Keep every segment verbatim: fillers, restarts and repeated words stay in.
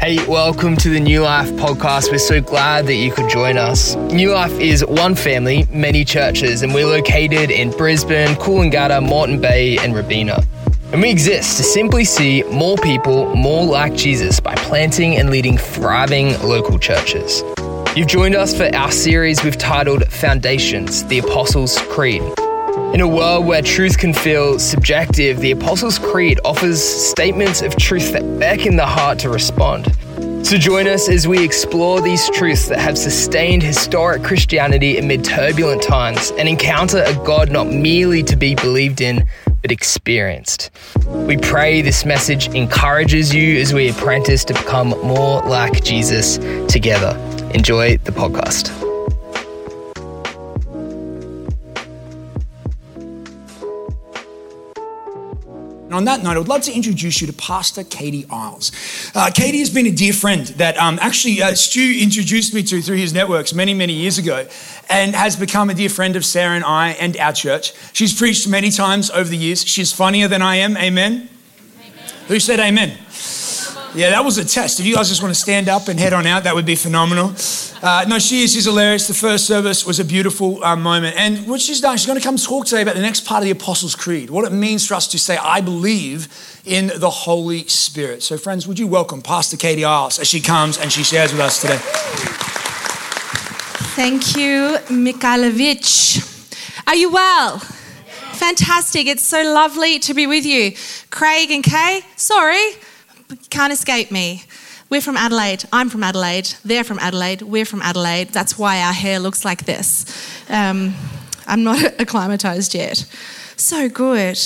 Hey, welcome to the New Life podcast. We're so glad that you could join us. New Life is one family, many churches, and we're located in Brisbane, Coolangatta, Moreton Bay, and Robina. And we exist to simply see more people more like Jesus by planting and leading thriving local churches. You've joined us for our series we've titled Foundations, the Apostles' Creed. In a world where truth can feel subjective, the Apostles' Creed offers statements of truth that beckon the heart to respond. So join us as we explore these truths that have sustained historic Christianity amid turbulent times and encounter a God not merely to be believed in, but experienced. We pray this message encourages you as we apprentice to become more like Jesus together. Enjoy the podcast. And on that note, I would love to introduce you to Pastor Katie Isles. Uh, Katie has been a dear friend that um, actually uh, Stu introduced me to through his networks many, many years ago, and has become a dear friend of Sarah and I and our church. She's preached many times over the years. She's funnier than I am. Amen? Amen. Who said amen? Yeah, that was a test. If you guys just want to stand up and head on out, that would be phenomenal. Uh, no, she is. She's hilarious. The first service was a beautiful uh, moment. And what she's done, she's going to come talk today about the next part of the Apostles' Creed, what it means for us to say, I believe in the Holy Spirit. So friends, would you welcome Pastor Katie Isles as she comes and she shares with us today. Thank you, Mikhailovich. Are you well? Fantastic. It's so lovely to be with you. Craig and Kay, sorry. Can't escape me. We're from Adelaide. I'm from Adelaide. They're from Adelaide. We're from Adelaide. That's why our hair looks like this. Um, I'm not acclimatized yet. So good.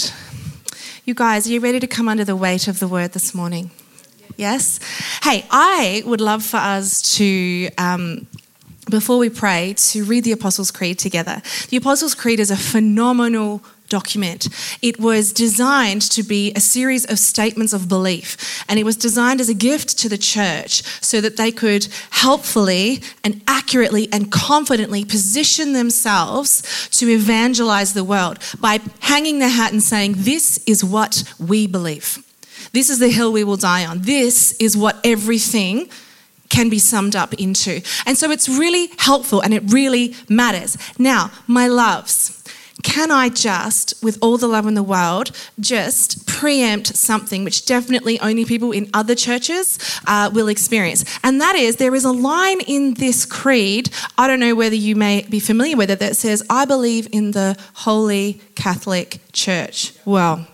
You guys, are you ready to come under the weight of the word this morning? Yes? Hey, I would love for us to, um, before we pray, to read the Apostles' Creed together. The Apostles' Creed is a phenomenal document. It was designed to be a series of statements of belief, and it was designed as a gift to the church so that they could helpfully and accurately and confidently position themselves to evangelize the world by hanging their hat and saying, this is what we believe. This is the hill we will die on. This is what everything can be summed up into. And so it's really helpful and it really matters. Now, my loves, can I just, with all the love in the world, just preempt something which definitely only people in other churches uh, will experience? And that is, there is a line in this creed, I don't know whether you may be familiar with it, that says, I believe in the Holy Catholic Church. Well,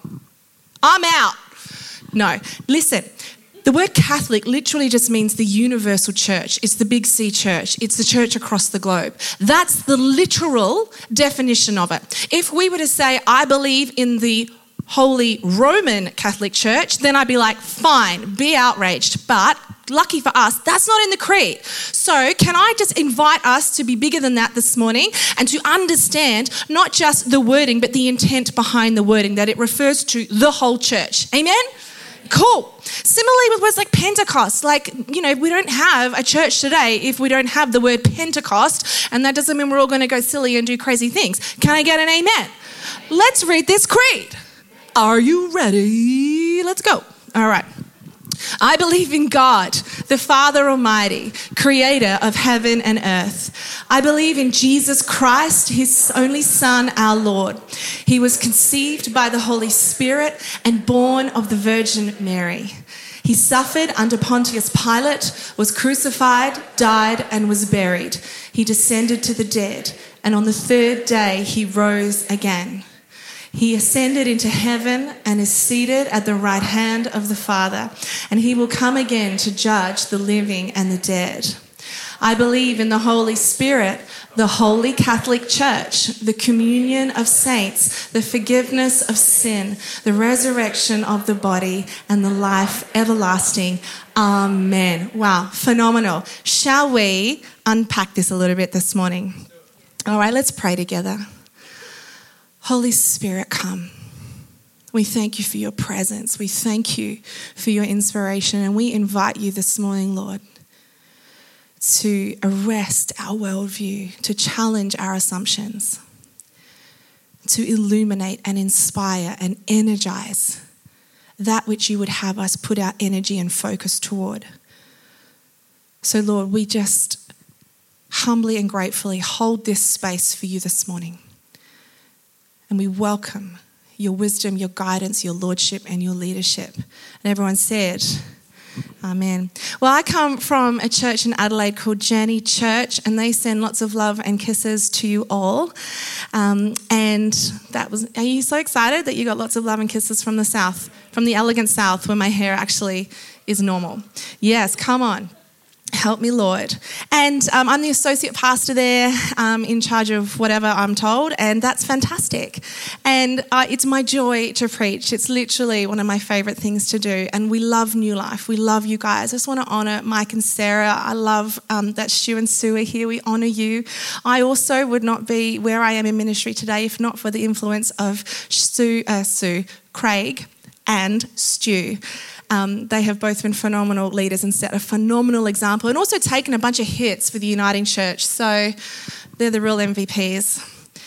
I'm out. No, listen. The word Catholic literally just means the universal church. It's the big C church. It's the church across the globe. That's the literal definition of it. If we were to say, I believe in the Holy Roman Catholic Church, then I'd be like, fine, be outraged. But lucky for us, that's not in the creed. So can I just invite us to be bigger than that this morning and to understand not just the wording, but the intent behind the wording, that it refers to the whole church. Amen? Cool. Similarly with words like Pentecost, like, you know, we don't have a church today if we don't have the word Pentecost, and that doesn't mean we're all going to go silly and do crazy things. Can I get an amen? Let's read this creed. Are you ready? Let's go. All right. I believe in God, the Father Almighty, creator of heaven and earth. I believe in Jesus Christ, his only Son, our Lord. He was conceived by the Holy Spirit and born of the Virgin Mary. He suffered under Pontius Pilate, was crucified, died, and was buried. He descended to the dead, and on the third day he rose again. He ascended into heaven and is seated at the right hand of the Father, and he will come again to judge the living and the dead. I believe in the Holy Spirit, the Holy Catholic Church, the communion of saints, the forgiveness of sin, the resurrection of the body, and the life everlasting. Amen. Wow, phenomenal. Shall we unpack this a little bit this morning? All right, let's pray together. Holy Spirit, come. We thank you for your presence. We thank you for your inspiration. And we invite you this morning, Lord, to arrest our worldview, to challenge our assumptions, to illuminate and inspire and energize that which you would have us put our energy and focus toward. So Lord, we just humbly and gratefully hold this space for you this morning. And we welcome your wisdom, your guidance, your lordship, and your leadership. And everyone said, amen. Well, I come from a church in Adelaide called Journey Church, and they send lots of love and kisses to you all. Um, and that was, are you so excited that you got lots of love and kisses from the South, from the elegant South, where my hair actually is normal? Yes, come on. Help me, Lord. And um, I'm the associate pastor there, um, in charge of whatever I'm told, and that's fantastic. And uh, it's my joy to preach. It's literally one of my favourite things to do. And we love New Life. We love you guys. I just want to honour Mike and Sarah. I love um, that Stu and Sue are here. We honour you. I also would not be where I am in ministry today if not for the influence of Sue, uh, Sue Craig, and Stu. Um, they have both been phenomenal leaders and set a phenomenal example, and also taken a bunch of hits for the Uniting Church. So they're the real M V Ps.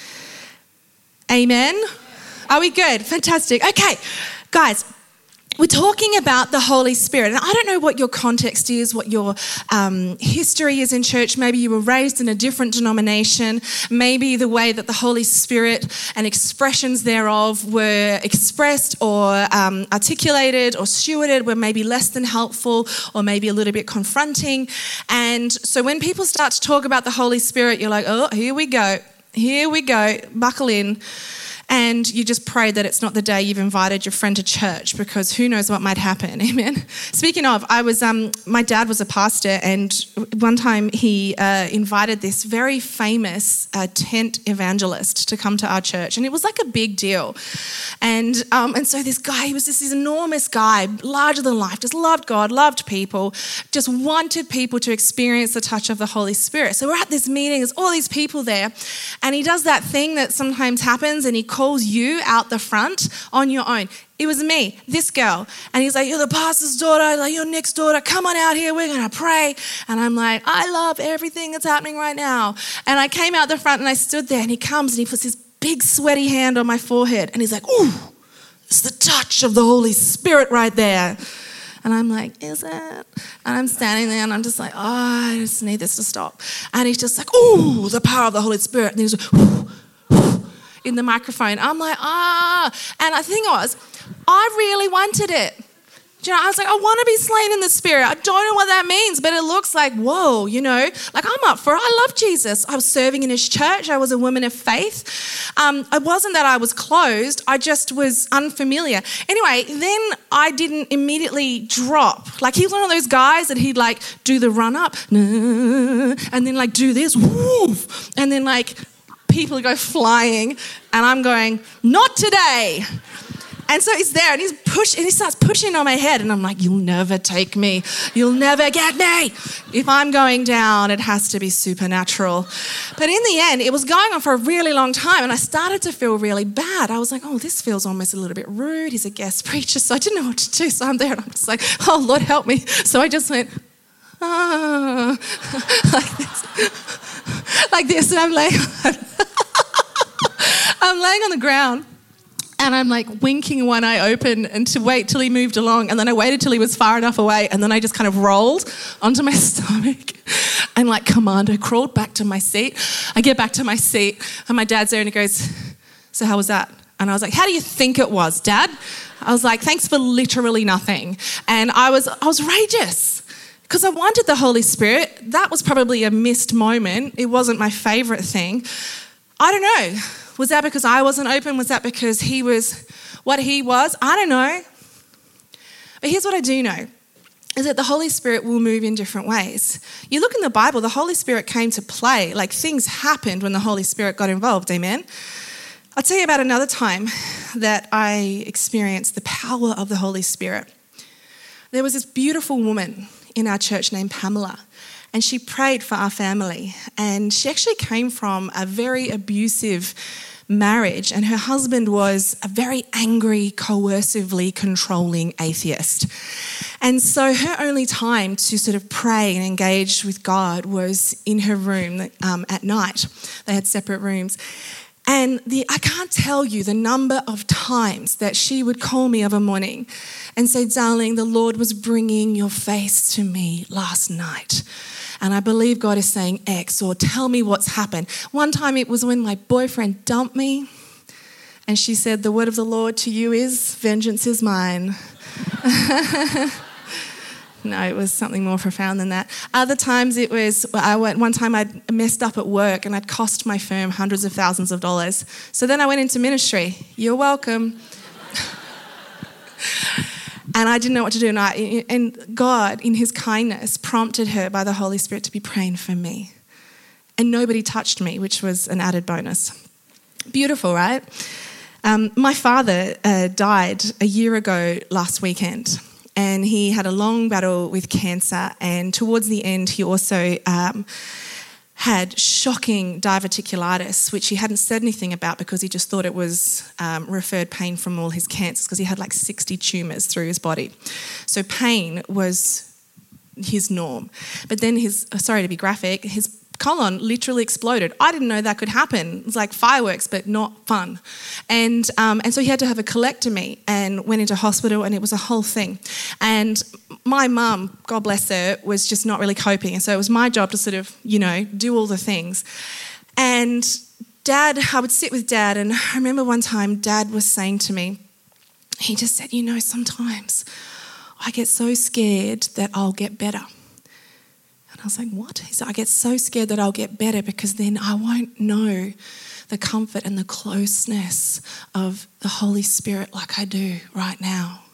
Amen? Are we good? Fantastic. Okay, guys. We're talking about the Holy Spirit. And I don't know what your context is, what your um, history is in church. Maybe you were raised in a different denomination. Maybe the way that the Holy Spirit and expressions thereof were expressed or um, articulated or stewarded were maybe less than helpful or maybe a little bit confronting. And so when people start to talk about the Holy Spirit, you're like, oh, here we go. Here we go. Buckle in. And you just pray that it's not the day you've invited your friend to church, because who knows what might happen. Amen. Speaking of, I was, um, my dad was a pastor, and one time he uh, invited this very famous uh, tent evangelist to come to our church, and it was like a big deal. And um, and so this guy, he was just this enormous guy, larger than life, just loved God, loved people, just wanted people to experience the touch of the Holy Spirit. So we're at this meeting, there's all these people there, and he does that thing that sometimes happens, and he calls you out the front on your own. It was me, this girl. And he's like, you're the pastor's daughter, like you're Nick's daughter, come on out here, we're going to pray. And I'm like, I love everything that's happening right now. And I came out the front and I stood there, and he comes and he puts his big sweaty hand on my forehead. And he's like, ooh, it's the touch of the Holy Spirit right there. And I'm like, is it? And I'm standing there and I'm just like, oh, I just need this to stop. And he's just like, ooh, the power of the Holy Spirit. And he's like, ooh, in the microphone. I'm like, ah. And the thing was, I really wanted it. Do you know, I was like, I want to be slain in the Spirit. I don't know what that means, but it looks like, whoa, you know, like I'm up for it. I love Jesus. I was serving in his church. I was a woman of faith. Um, it wasn't that I was closed. I just was unfamiliar. Anyway, then I didn't immediately drop. Like he was one of those guys that he'd like do the run up and then like do this, woof, and then like people go flying, and I'm going, not today. And so he's there, and he's push, and he starts pushing on my head, and I'm like, you'll never take me. You'll never get me. If I'm going down, it has to be supernatural. But in the end, it was going on for a really long time, and I started to feel really bad. I was like, oh, this feels almost a little bit rude. He's a guest preacher, so I didn't know what to do. So I'm there, and I'm just like, oh, Lord, help me. So I just went, ah, like this, like this, and I'm like, I'm laying on the ground, and I'm like winking one eye open and to wait till he moved along. And then I waited till he was far enough away, and then I just kind of rolled onto my stomach and like commando crawled back to my seat. I get back to my seat, and my dad's there, and he goes, so how was that? And I was like, how do you think it was, Dad? I was like, thanks for literally nothing. And I was, I was rageous because I wanted the Holy Spirit. That was probably a missed moment. It wasn't my favourite thing. I don't know. Was that because I wasn't open? Was that because he was what he was? I don't know. But here's what I do know, is that the Holy Spirit will move in different ways. You look in the Bible, the Holy Spirit came to play. Like things happened when the Holy Spirit got involved, amen? I'll tell you about another time that I experienced the power of the Holy Spirit. There was this beautiful woman in our church named Pamela, and she prayed for our family. And she actually came from a very abusive marriage, and her husband was a very angry, coercively controlling atheist. And so her only time to sort of pray and engage with God was in her room um, at night. They had separate rooms. And the I can't tell you the number of times that she would call me of a morning and say, darling, the Lord was bringing your face to me last night. And I believe God is saying X, or tell me what's happened. One time it was when my boyfriend dumped me and she said, the word of the Lord to you is, vengeance is mine. No, it was something more profound than that. Other times it was, I went, one time I'd messed up at work and I'd cost my firm hundreds of thousands of dollars. So then I went into ministry. You're welcome. And I didn't know what to do. And, I, and God, in his kindness, prompted her by the Holy Spirit to be praying for me. And nobody touched me, which was an added bonus. Beautiful, right? Um, my father uh, died a year ago last weekend. And he had a long battle with cancer. And towards the end, he also um, had shocking diverticulitis, which he hadn't said anything about because he just thought it was um, referred pain from all his cancers, because he had like sixty tumours through his body. So pain was his norm. But then his, sorry to be graphic, his colon literally exploded. I didn't know that could happen. It was like fireworks, but not fun. And um, and so he had to have a colectomy and went into hospital, and it was a whole thing. And my mum, God bless her, was just not really coping. And so it was my job to sort of, you know, do all the things. And Dad, I would sit with Dad, and I remember one time Dad was saying to me, he just said, you know, sometimes I get so scared that I'll get better. I was like, what? He said, I get so scared that I'll get better because then I won't know the comfort and the closeness of the Holy Spirit like I do right now.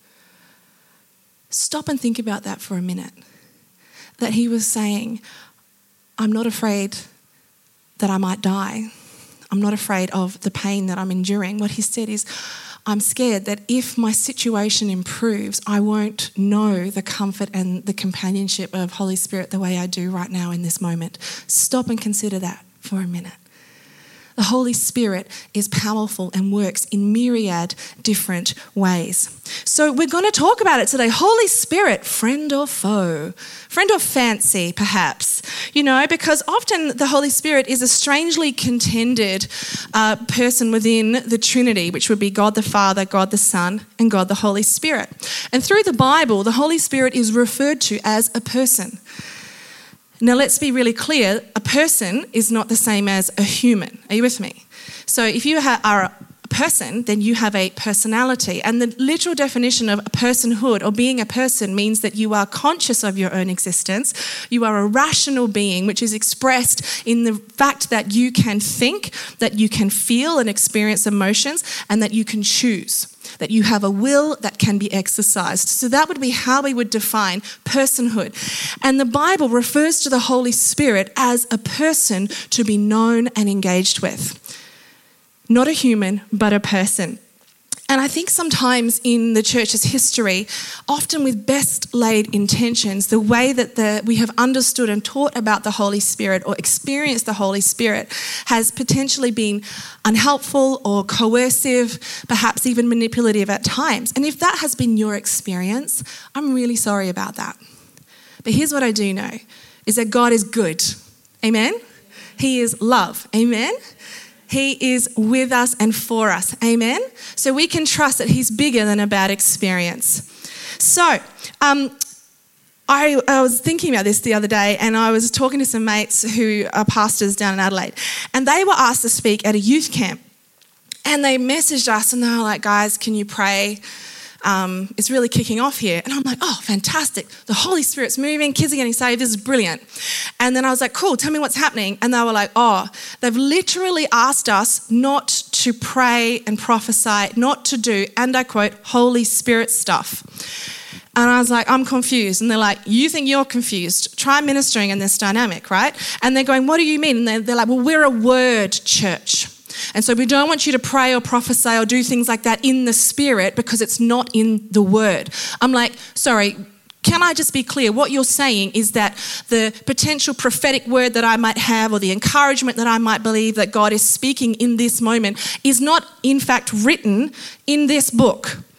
Stop and think about that for a minute. That he was saying, I'm not afraid that I might die. I'm not afraid of the pain that I'm enduring. What he said is, I'm scared that if my situation improves, I won't know the comfort and the companionship of Holy Spirit the way I do right now in this moment. Stop and consider that for a minute. The Holy Spirit is powerful and works in myriad different ways. So we're going to talk about it today. Holy Spirit, friend or foe? Friend or fancy, perhaps? You know, because often the Holy Spirit is a strangely contended uh, person within the Trinity, which would be God the Father, God the Son, and God the Holy Spirit. And through the Bible, the Holy Spirit is referred to as a person. Now, let's be really clear. A person is not the same as a human. Are you with me? So if you are a person, then you have a personality. And the literal definition of a personhood or being a person means that you are conscious of your own existence. You are a rational being, which is expressed in the fact that you can think, that you can feel and experience emotions, and that you can choose. That you have a will that can be exercised. So that would be how we would define personhood. And the Bible refers to the Holy Spirit as a person to be known and engaged with. Not a human, but a person. And I think sometimes in the church's history, often with best laid intentions, the way that the, we have understood and taught about the Holy Spirit or experienced the Holy Spirit has potentially been unhelpful or coercive, perhaps even manipulative at times. And if that has been your experience, I'm really sorry about that. But here's what I do know, is that God is good. Amen? He is love. Amen? He is with us and for us. Amen? So we can trust that he's bigger than a bad experience. So um, I, I was thinking about this the other day, and I was talking to some mates who are pastors down in Adelaide, and they were asked to speak at a youth camp. And they messaged us and they were like, guys, can you pray? Um, it's really kicking off here. And I'm like, oh, fantastic. The Holy Spirit's moving. Kids are getting saved. This is brilliant. And then I was like, cool, tell me what's happening. And they were like, oh, they've literally asked us not to pray and prophesy, not to do, and I quote, Holy Spirit stuff. And I was like, I'm confused. And they're like, you think you're confused? Try ministering in this dynamic, right? And they're going, what do you mean? And they're, they're like, well, we're a word church. And so we don't want you to pray or prophesy or do things like that in the Spirit because it's not in the Word. I'm like, sorry, can I just be clear? What you're saying is that the potential prophetic word that I might have or the encouragement that I might believe that God is speaking in this moment is not in fact written in this book.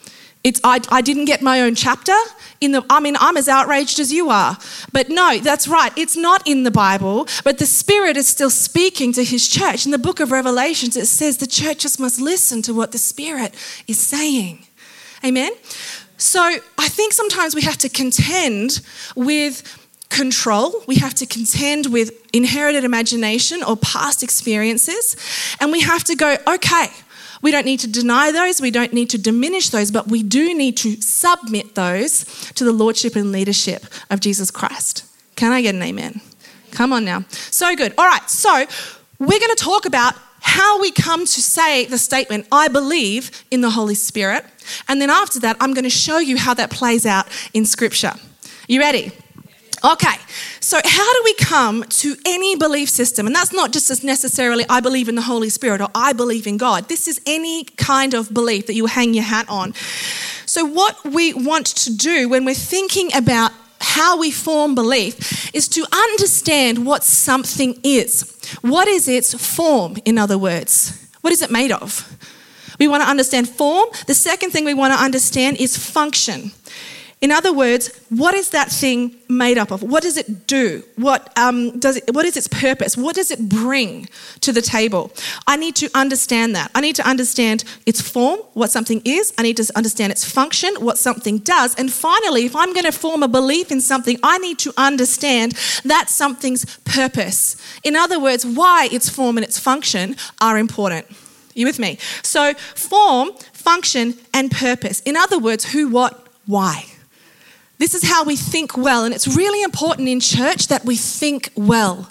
It's I, I didn't get my own chapter in the. I mean, I'm as outraged as you are. But no, that's right. It's not in the Bible, but the Spirit is still speaking to his church. In the book of Revelations, it says the churches must listen to what the Spirit is saying. Amen? So I think sometimes we have to contend with control. We have to contend with inherited imagination or past experiences. And we have to go, okay, we don't need to deny those. We don't need to diminish those, but we do need to submit those to the lordship and leadership of Jesus Christ. Can I get an amen? Come on now. So good. All right. So we're going to talk about how we come to say the statement, I believe in the Holy Spirit. And then after that, I'm going to show you how that plays out in Scripture. You ready? Okay, so how do we come to any belief system? And that's not just as necessarily I believe in the Holy Spirit or I believe in God. This is any kind of belief that you hang your hat on. So what we want to do when we're thinking about how we form belief is to understand what something is. What is its form, in other words? What is it made of? We want to understand form. The second thing we want to understand is function. In other words, what is that thing made up of? What does it do? What um, does it, what is its purpose? What does it bring to the table? I need to understand that. I need to understand its form, what something is. I need to understand its function, what something does. And finally, if I'm going to form a belief in something, I need to understand that something's purpose. In other words, why its form and its function are important. You with me? So form, function, and purpose. In other words, who, what, why. This is how we think well, and it's really important in church that we think well.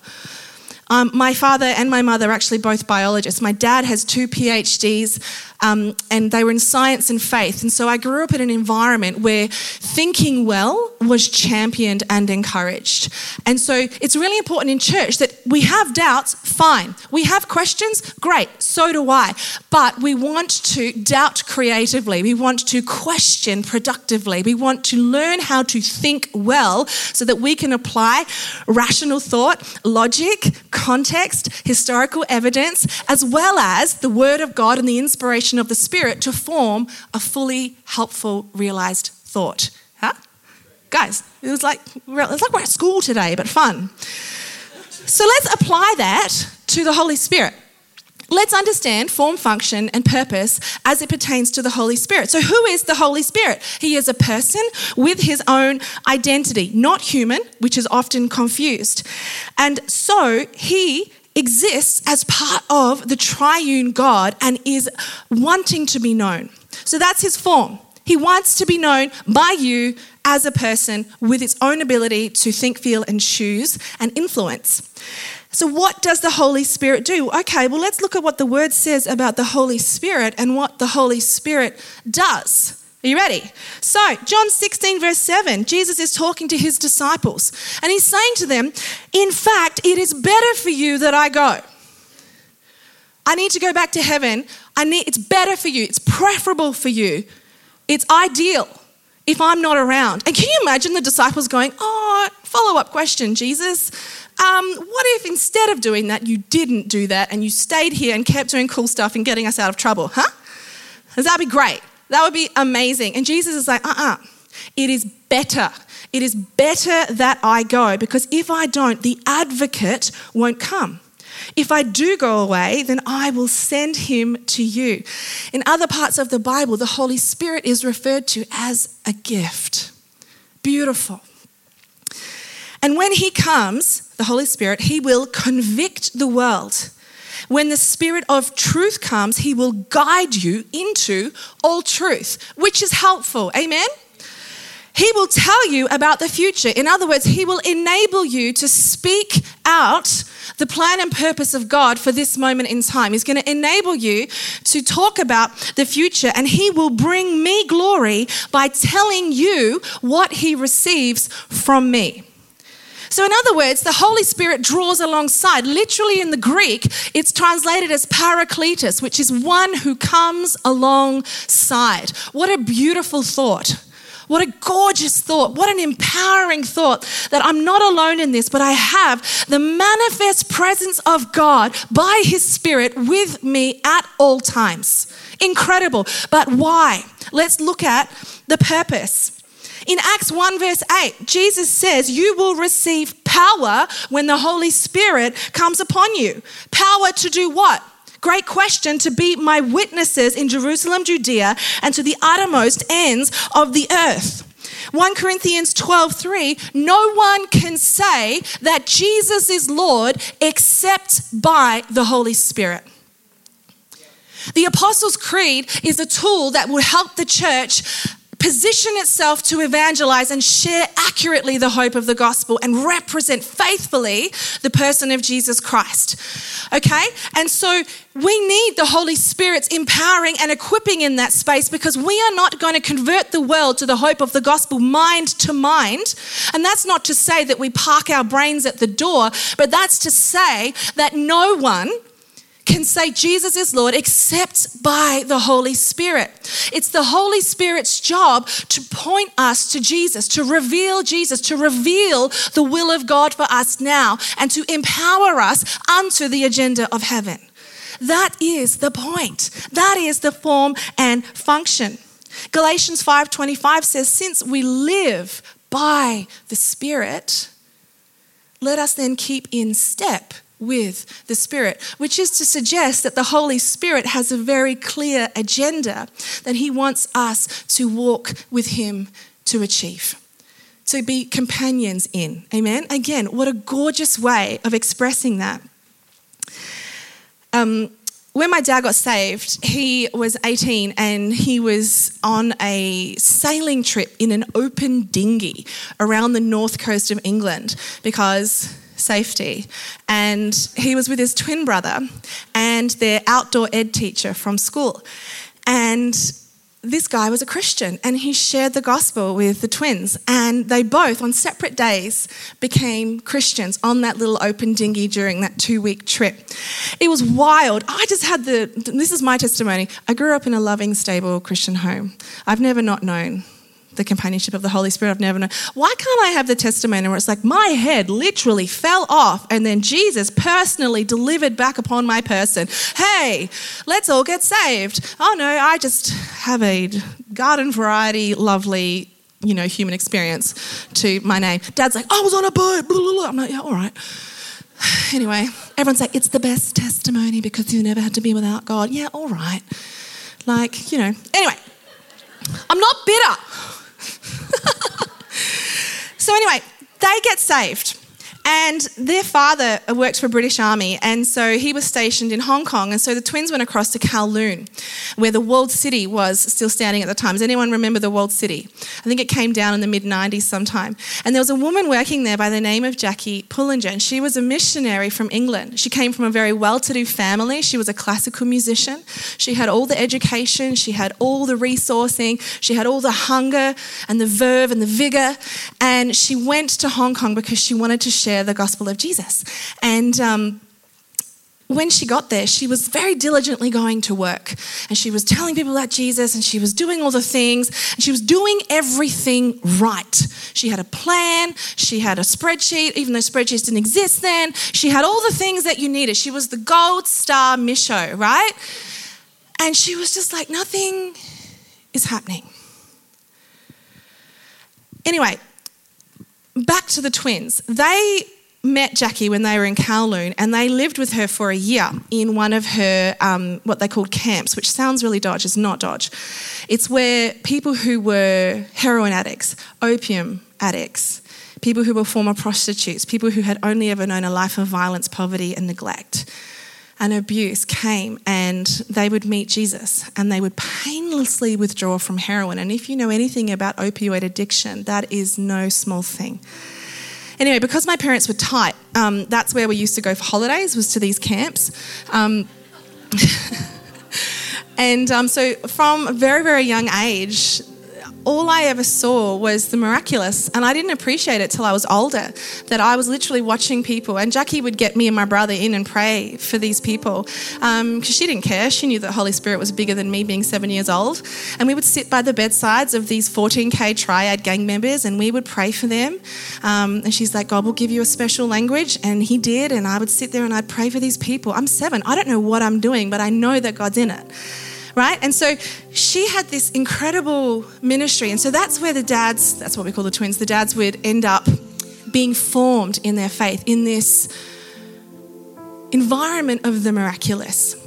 Um, my father and my mother are actually both biologists. My dad has two P H Ds, um, and they were in science and faith. And so I grew up in an environment where thinking well was championed and encouraged. And so it's really important in church that we have doubts, fine. We have questions, great, so do I. But we want to doubt creatively. We want to question productively. We want to learn how to think well so that we can apply rational thought, logic, context, historical evidence, as well as the Word of God and the inspiration of the Spirit to form a fully helpful, realized thought. Huh? Guys, it was like it was like we're at school today, but fun. So let's apply that to the Holy Spirit. Let's understand form, function, and purpose as it pertains to the Holy Spirit. So who is the Holy Spirit? He is a person with his own identity, not human, which is often confused. And so he exists as part of the triune God and is wanting to be known. So that's his form. He wants to be known by you as a person with its own ability to think, feel, and choose and influence. So what does the Holy Spirit do? Okay, well, let's look at what the Word says about the Holy Spirit and what the Holy Spirit does. Are you ready? So, John sixteen, verse seven, Jesus is talking to his disciples and he's saying to them, in fact, it is better for you that I go. I need to go back to heaven. I need. It's better for you. It's preferable for you. It's ideal if I'm not around. And can you imagine the disciples going, oh, follow-up question, Jesus. Um, what if instead of doing that, you didn't do that and you stayed here and kept doing cool stuff and getting us out of trouble, huh? Does that be great? That would be amazing. And Jesus is like, uh-uh, it is better. It is better that I go because if I don't, the advocate won't come. If I do go away, then I will send him to you. In other parts of the Bible, the Holy Spirit is referred to as a gift. Beautiful. And when he comes, the Holy Spirit, he will convict the world. When the Spirit of truth comes, he will guide you into all truth, which is helpful. Amen? He will tell you about the future. In other words, he will enable you to speak out the plan and purpose of God for this moment in time. He's going to enable you to talk about the future, and he will bring me glory by telling you what he receives from me. So in other words, the Holy Spirit draws alongside. Literally in the Greek, it's translated as parakletos, which is one who comes alongside. What a beautiful thought. What a gorgeous thought. What an empowering thought that I'm not alone in this, but I have the manifest presence of God by his Spirit with me at all times. Incredible. But why? Let's look at the purpose. In Acts one verse eight, Jesus says, you will receive power when the Holy Spirit comes upon you. Power to do what? Great question. To be my witnesses in Jerusalem, Judea, and to the uttermost ends of the earth. First Corinthians twelve three, no one can say that Jesus is Lord except by the Holy Spirit. The Apostles' Creed is a tool that will help the church position itself to evangelize and share accurately the hope of the gospel and represent faithfully the person of Jesus Christ. Okay? And so we need the Holy Spirit's empowering and equipping in that space, because we are not going to convert the world to the hope of the gospel mind to mind. And that's not to say that we park our brains at the door, but that's to say that no one can say Jesus is Lord except by the Holy Spirit. It's the Holy Spirit's job to point us to Jesus, to reveal Jesus, to reveal the will of God for us now, and to empower us unto the agenda of heaven. That is the point. That is the form and function. Galatians five twenty-five says, since we live by the Spirit, let us then keep in step with the Spirit, which is to suggest that the Holy Spirit has a very clear agenda that he wants us to walk with him to achieve, to be companions in. Amen? Again, what a gorgeous way of expressing that. Um, when my dad got saved, he was eighteen and he was on a sailing trip in an open dinghy around the north coast of England because safety. And he was with his twin brother and their outdoor ed teacher from school. And this guy was a Christian and he shared the gospel with the twins, and they both on separate days became Christians on that little open dinghy during that two-week trip. It was wild. I just had the, this is my testimony. I grew up in a loving, stable Christian home. I've never not known the companionship of the Holy Spirit. I've never known. Why can't I have the testimony where it's like my head literally fell off and then Jesus personally delivered back upon my person, hey, let's all get saved. Oh no, I just have a garden variety, lovely, you know, human experience to my name. Dad's like, I was on a boat, blah, blah, blah. I'm like, yeah, all right. Anyway, everyone's like, it's the best testimony because you never had to be without God. Yeah, all right. Like, you know, anyway, I'm not bitter. So anyway, they get saved, and their father worked for British Army, and so he was stationed in Hong Kong, and so the twins went across to Kowloon, where the walled city was still standing at the time. Does anyone remember the walled city? I think it came down in the mid nineties sometime. And there was a woman working there by the name of Jackie Pullinger, and she was a missionary from England. She came from a very well-to-do family. She was a classical musician. She had all the education. She had all the resourcing. She had all the hunger and the verve and the vigor. And she went to Hong Kong because she wanted to share the gospel of Jesus. And um, when she got there, she was very diligently going to work, and she was telling people about Jesus, and she was doing all the things, and she was doing everything right. She had a plan, she had a spreadsheet, even though spreadsheets didn't exist then. She had all the things that you needed. She was the gold star Micho, right? And she was just like, nothing is happening. Anyway, back to the twins. They met Jackie when they were in Kowloon, and they lived with her for a year in one of her, um, what they called camps, which sounds really dodge. It's not dodge. It's where people who were heroin addicts, opium addicts, people who were former prostitutes, people who had only ever known a life of violence, poverty and neglect and abuse came, and they would meet Jesus and they would painlessly withdraw from heroin. And if you know anything about opioid addiction, that is no small thing. Anyway, because my parents were tight, um, that's where we used to go for holidays, was to these camps. Um, and um, so from a very, very young age, all I ever saw was the miraculous, and I didn't appreciate it till I was older, that I was literally watching people, and Jackie would get me and my brother in and pray for these people because um, she didn't care. She knew that the Holy Spirit was bigger than me being seven years old, and we would sit by the bedsides of these fourteen K Triad gang members and we would pray for them, um, and she's like, God will give you a special language, and he did, and I would sit there and I'd pray for these people. I'm seven. I don't know what I'm doing, but I know that God's in it. Right? And so she had this incredible ministry. And so that's where the dads, that's what we call the twins, the dads would end up being formed in their faith, in this environment of the miraculous.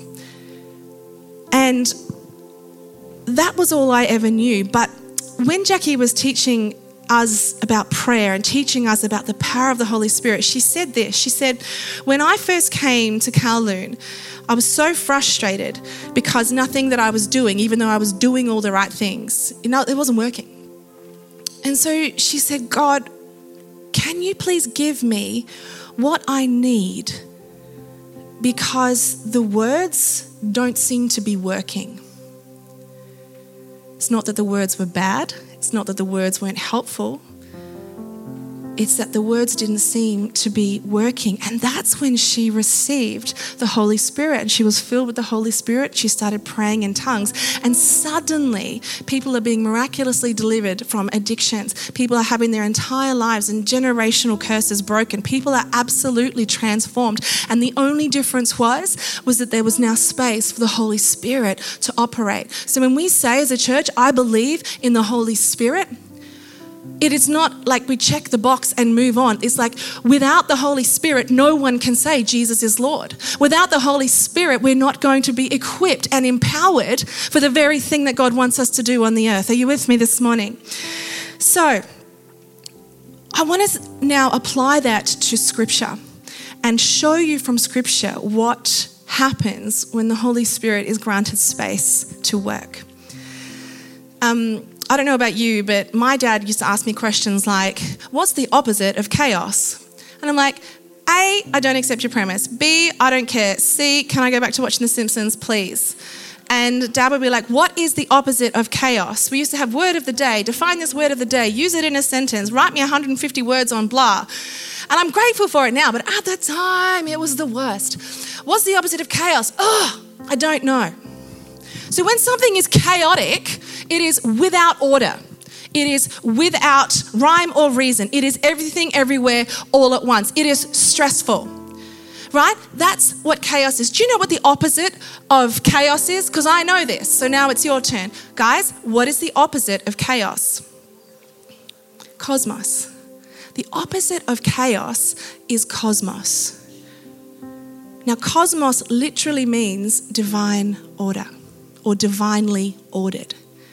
And that was all I ever knew. But when Jackie was teaching us about prayer and teaching us about the power of the Holy Spirit, she said this. She said, when I first came to Kowloon, I was so frustrated because nothing that I was doing, even though I was doing all the right things, you know, it wasn't working. And so she said, God, can you please give me what I need, because the words don't seem to be working. It's not that the words were bad. It's not that the words weren't helpful. It's that the words didn't seem to be working. And that's when she received the Holy Spirit. And she was filled with the Holy Spirit. She started praying in tongues. And suddenly, people are being miraculously delivered from addictions. People are having their entire lives and generational curses broken. People are absolutely transformed. And the only difference was, was that there was now space for the Holy Spirit to operate. So when we say as a church, I believe in the Holy Spirit, it is not like we check the box and move on. It's like without the Holy Spirit, no one can say Jesus is Lord. Without the Holy Spirit, we're not going to be equipped and empowered for the very thing that God wants us to do on the earth. Are you with me this morning? So I want to now apply that to Scripture and show you from Scripture what happens when the Holy Spirit is granted space to work. Um, I don't know about you, but my dad used to ask me questions like, what's the opposite of chaos? And I'm like, A, I don't accept your premise. B, I don't care. C, can I go back to watching The Simpsons, please? And Dad would be like, what is the opposite of chaos? We used to have word of the day, define this word of the day, use it in a sentence, write me one hundred fifty words on blah. And I'm grateful for it now, but at that time, it was the worst. What's the opposite of chaos? Oh, I don't know. So when something is chaotic, it is without order. It is without rhyme or reason. It is everything everywhere all at once. It is stressful, right? That's what chaos is. Do you know what the opposite of chaos is? Because I know this. So now it's your turn. Guys, what is the opposite of chaos? Cosmos. The opposite of chaos is cosmos. Now, cosmos literally means divine order or divinely ordered.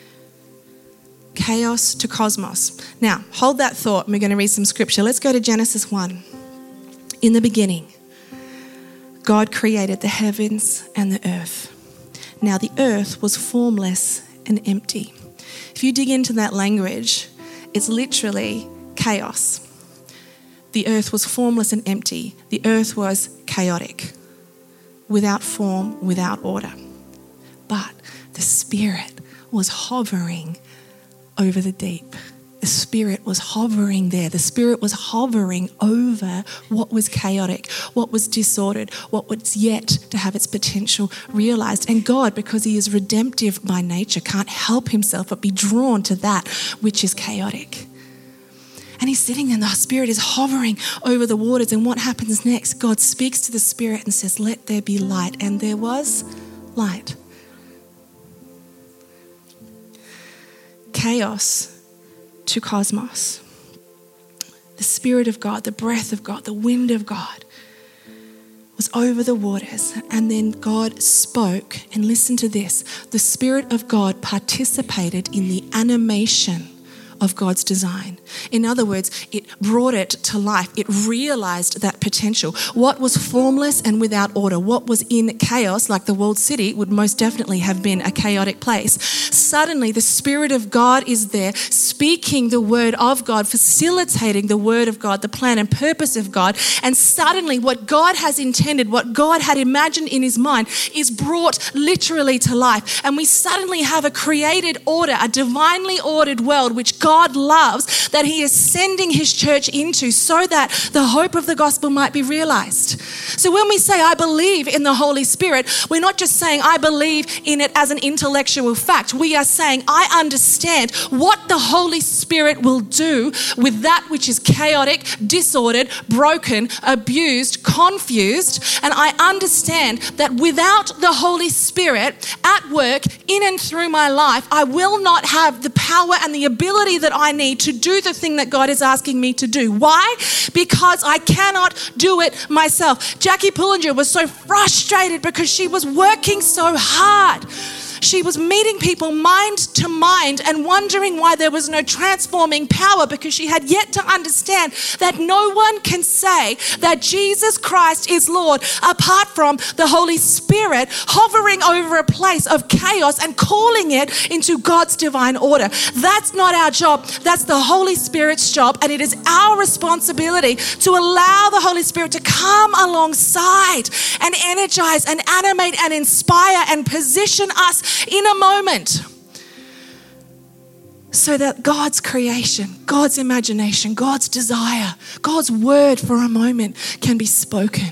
Chaos to cosmos. Now, hold that thought and we're going to read some scripture. Let's go to Genesis one. In the beginning, God created the heavens and the earth. Now, the earth was formless and empty. If you dig into that language, it's literally chaos. The earth was formless and empty. The earth was chaotic, without form, without order. But the Spirit was hovering over the deep. The Spirit was hovering there. The Spirit was hovering over what was chaotic, what was disordered, what was yet to have its potential realized. And God, because he is redemptive by nature, can't help himself but be drawn to that which is chaotic. And he's sitting there and the Spirit is hovering over the waters. And what happens next? God speaks to the Spirit and says, let there be light. And there was light. Chaos to cosmos. The Spirit of God, the breath of God, the wind of God was over the waters. And then God spoke, and listen to this. The Spirit of God participated in the animation of God's design. In other words, it brought it to life. It realized that potential. What was formless and without order, what was in chaos, like the walled city would most definitely have been a chaotic place. Suddenly, the Spirit of God is there, speaking the word of God, facilitating the word of God, the plan and purpose of God. And suddenly, what God has intended, what God had imagined in his mind, is brought literally to life. And we suddenly have a created order, a divinely ordered world, which God loves, that he is sending his church into so that the hope of the gospel might be realized. So when we say, I believe in the Holy Spirit, we're not just saying, I believe in it as an intellectual fact. We are saying, I understand what the Holy Spirit will do with that which is chaotic, disordered, broken, abused, confused. And I understand that without the Holy Spirit at work in and through my life, I will not have the power and the ability that I need to do the thing that God is asking me to do. Why? Because I cannot do it myself. Jackie Pullinger was so frustrated because she was working so hard. She was meeting people mind to mind and wondering why there was no transforming power, because she had yet to understand that no one can say that Jesus Christ is Lord apart from the Holy Spirit hovering over a place of chaos and calling it into God's divine order. That's not our job. That's the Holy Spirit's job. And it is our responsibility to allow the Holy Spirit to come alongside and energize and animate and inspire and position us in a moment, so that God's creation, God's imagination, God's desire, God's word for a moment can be spoken.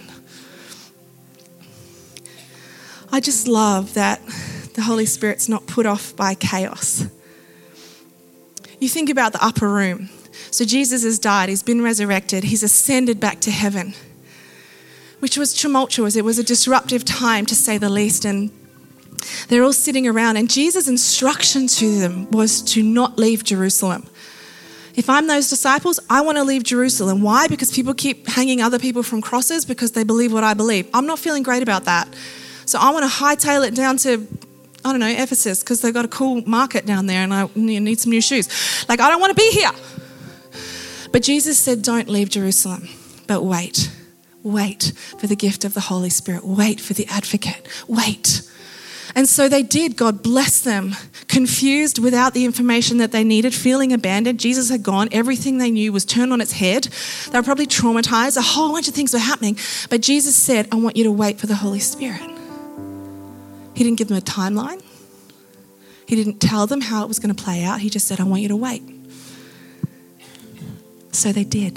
I just love that the Holy Spirit's not put off by chaos. You think about the upper room. So Jesus has died, he's been resurrected, he's ascended back to heaven, which was tumultuous. It was a disruptive time, to say the least, and they're all sitting around, and Jesus' instruction to them was to not leave Jerusalem. If I'm those disciples, I want to leave Jerusalem. Why? Because people keep hanging other people from crosses because they believe what I believe. I'm not feeling great about that. So I want to hightail it down to, I don't know, Ephesus, because they've got a cool market down there and I need some new shoes. Like, I don't want to be here. But Jesus said, don't leave Jerusalem, but wait. Wait for the gift of the Holy Spirit. Wait for the advocate. Wait. And so they did. God blessed them, confused, without the information that they needed, feeling abandoned. Jesus had gone. Everything they knew was turned on its head. They were probably traumatized. A whole bunch of things were happening. But Jesus said, I want you to wait for the Holy Spirit. He didn't give them a timeline. He didn't tell them how it was going to play out. He just said, I want you to wait. So they did.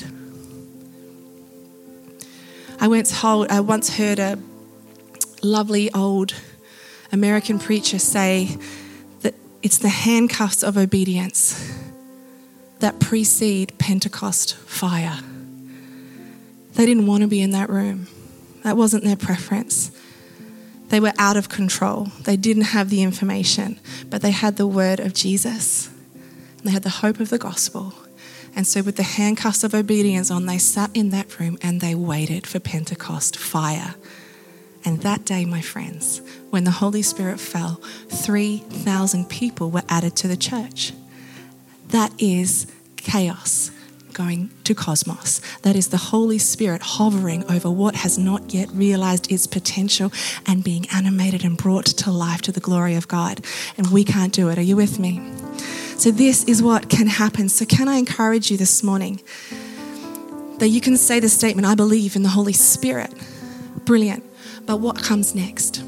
I once heard, I once heard a lovely old American preacher say that it's the handcuffs of obedience that precede Pentecost fire. They didn't want to be in that room. That wasn't their preference. They were out of control. They didn't have the information, but they had the word of Jesus. And they had the hope of the gospel. And so with the handcuffs of obedience on, they sat in that room and they waited for Pentecost fire. And that day, my friends, when the Holy Spirit fell, three thousand people were added to the church. That is chaos going to cosmos. That is the Holy Spirit hovering over what has not yet realized its potential and being animated and brought to life to the glory of God. And we can't do it. Are you with me? So this is what can happen. So can I encourage you this morning that you can say the statement, I believe in the Holy Spirit. Brilliant. But what comes next?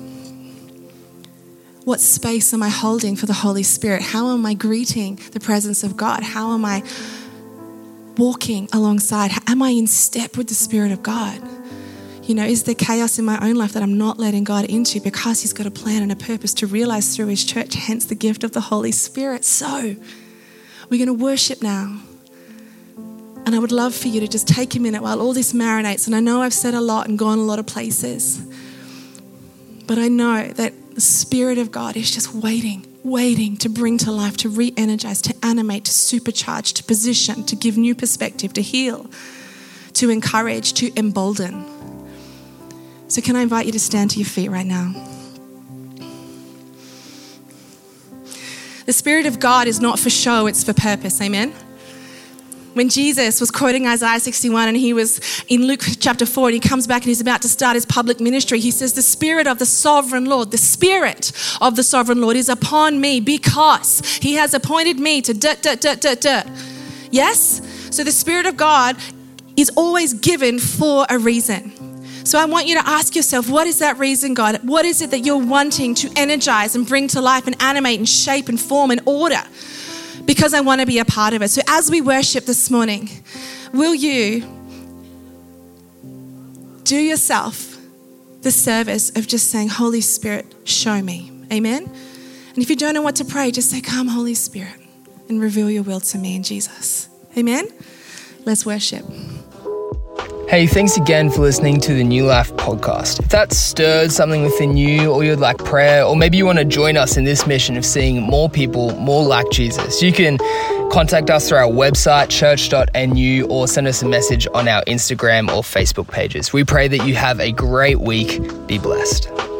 What space am I holding for the Holy Spirit? How am I greeting the presence of God? How am I walking alongside? Am I in step with the Spirit of God? You know, is there chaos in my own life that I'm not letting God into because he's got a plan and a purpose to realize through his church, hence the gift of the Holy Spirit? So we're going to worship now. And I would love for you to just take a minute while all this marinates. And I know I've said a lot and gone a lot of places, but I know that the Spirit of God is just waiting, waiting to bring to life, to re-energize, to animate, to supercharge, to position, to give new perspective, to heal, to encourage, to embolden. So can I invite you to stand to your feet right now? The Spirit of God is not for show, it's for purpose. Amen? When Jesus was quoting Isaiah sixty-one and he was in Luke chapter four and he comes back and he's about to start his public ministry, he says, the Spirit of the sovereign Lord, the Spirit of the sovereign Lord is upon me because he has appointed me to da, da, da, da, da. Yes? So the Spirit of God is always given for a reason. So I want you to ask yourself, what is that reason, God? What is it that you're wanting to energize and bring to life and animate and shape and form and order? Because I want to be a part of it. So as we worship this morning, will you do yourself the service of just saying, Holy Spirit, show me. Amen? And if you don't know what to pray, just say, come, Holy Spirit, and reveal your will to me in Jesus. Amen? Let's worship. Hey, thanks again for listening to the New Life podcast. If that stirred something within you, or you'd like prayer, or maybe you want to join us in this mission of seeing more people more like Jesus, you can contact us through our website, church dot n u, or send us a message on our Instagram or Facebook pages. We pray that you have a great week. Be blessed.